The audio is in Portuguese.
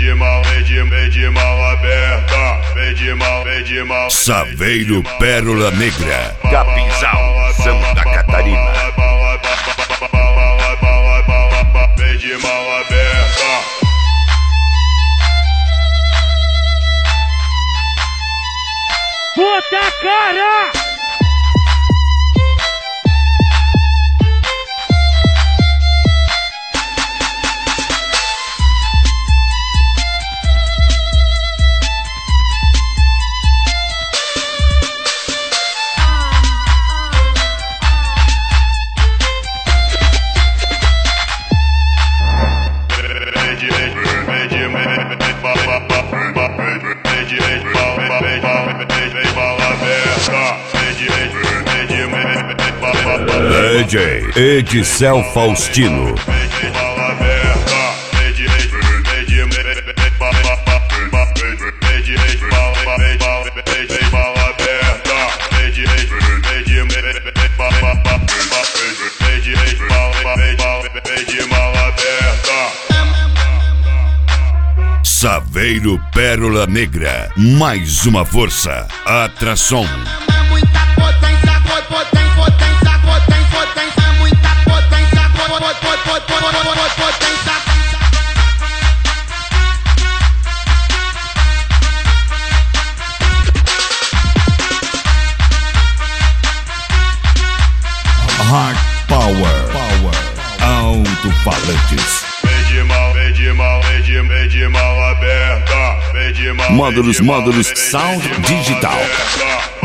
Saveiro Pérola Negra, Capinzal, Santa Catarina. De mão aberta. Puta cara! DJ Edicel Faustino. Saveiro Pérola Negra, mais uma força, atração. Hard Power, alto-falantes. Módulos, Sound Digital.